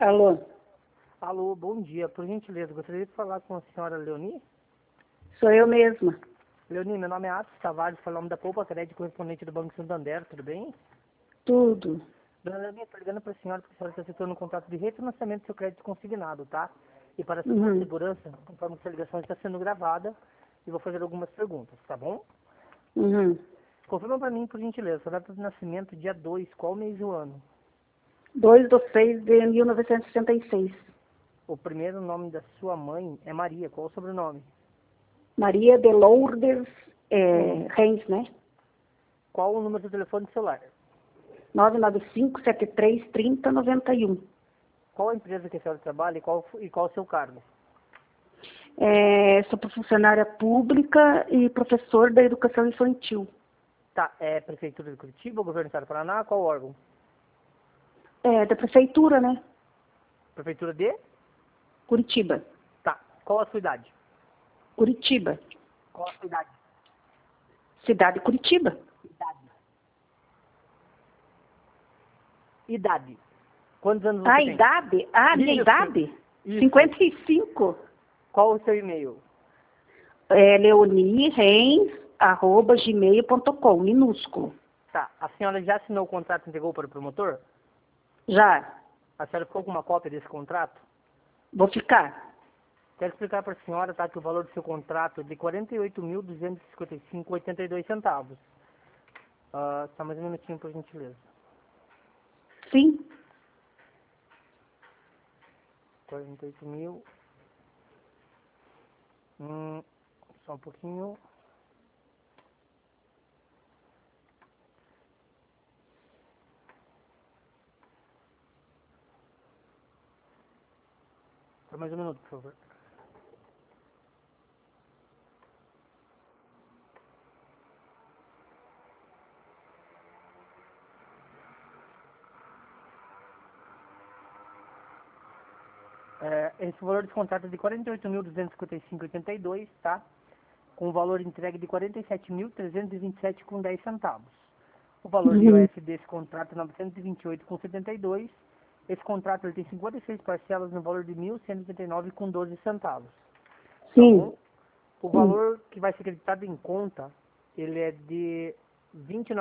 Alô? Alô, bom dia. Por gentileza, gostaria de falar com a senhora Leoni? Sou eu mesma. Leoni, meu nome é Atos Tavares, falando da Poupa Crédito, correspondente do Banco Santander, tudo bem? Tudo. Dona Leoni, estou ligando para a senhora porque a senhora está citando um contrato de refinanciamento do seu crédito consignado, tá? E para a sua Uhum. segurança, conforme essa ligação está sendo gravada, eu vou fazer algumas perguntas, tá bom? Uhum. Confirma para mim, por gentileza, sua data de nascimento, dia 2, qual mês do ano? 2/6/1966. O primeiro nome da sua mãe é Maria, qual o sobrenome? Maria de Lourdes Reis, né? Qual o número do telefone celular? 995-73-30-91. Qual a empresa que a senhora trabalha e qual o seu cargo? Sou funcionária pública e professor da educação infantil. Tá, é Prefeitura de Curitiba, Governo do Estado do Paraná, qual órgão? Da prefeitura, né? Prefeitura de? Curitiba. Tá, qual a sua idade? Curitiba. Qual a sua idade? Cidade Curitiba. Idade. Quantos anos A você tem? idade? Minha Isso. idade? Isso. 55. Qual o seu e-mail? leonireis@gmail.com, minúsculo. Tá, a senhora já assinou o contrato e entregou para o promotor? Já. A senhora ficou com uma cópia desse contrato? Vou ficar. Quero explicar para a senhora, tá, que o valor do seu contrato é de R$ 48.255,82. Só mais um minutinho, por gentileza. Sim. 48 mil. Só um pouquinho. Só mais um minuto, por favor. Esse valor desse contrato é de R$ 48.255,82, tá? Com o valor entregue de R$ 47.327,10. O valor de Uhum. IOF desse contrato é R$ 928,72. Esse contrato ele tem 56 parcelas no valor de R$ 1.189,12. Tá Sim. bom? O Sim. valor que vai ser acreditado em conta, ele é de R$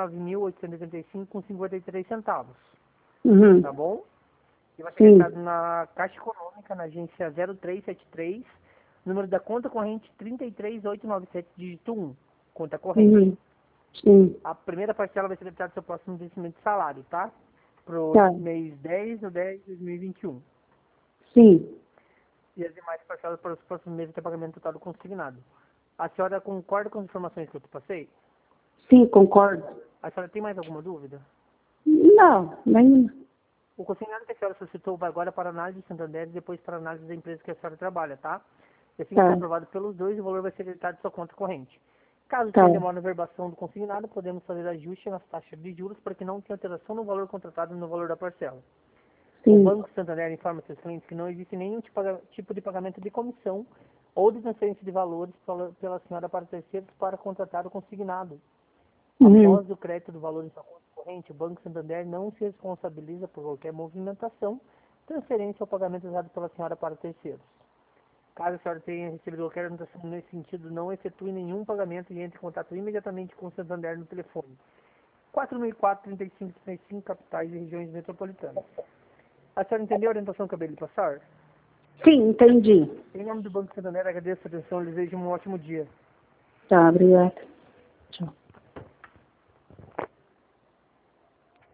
29.885,53. Uhum. Tá bom? E vai ser Sim. acreditado na Caixa Econômica, na agência 0373, número da conta corrente 33897, dígito 1, conta corrente. Uhum. Sim. A primeira parcela vai ser acreditada no seu próximo vencimento de salário, tá? Pro Tá. mês 10 do 10 de 2021. Sim. E as demais parcelas para os próximos meses de pagamento total consignado. A senhora concorda com as informações que eu te passei? Sim, concordo. A senhora tem mais alguma dúvida? Não, nem. O consignado que a senhora solicitou vai agora para análise de Santander e depois para análise da empresa que a senhora trabalha, tá? E assim que for Tá. aprovado pelos dois, o valor vai ser creditado de sua conta corrente. Caso Tá. tenha demora na verbação do consignado, podemos fazer ajuste nas taxas de juros para que não tenha alteração no valor contratado e no valor da parcela. O Sim. Banco Santander informa seus clientes que não existe nenhum tipo de pagamento de comissão ou de transferência de valores pela senhora para terceiros para contratar o consignado. Uhum. Após o crédito do valor em sua conta corrente, o Banco Santander não se responsabiliza por qualquer movimentação, transferência ou pagamento usado pela senhora para terceiros. Caso a senhora tenha recebido qualquer anotação nesse sentido, não efetue nenhum pagamento e entre em contato imediatamente com o Santander no telefone 4004-3535, capitais e regiões metropolitanas. A senhora entendeu a orientação que eu acabei de passar? Sim, entendi. Em nome do Banco Santander, agradeço a atenção e desejo um ótimo dia. Tá, obrigada. Tchau.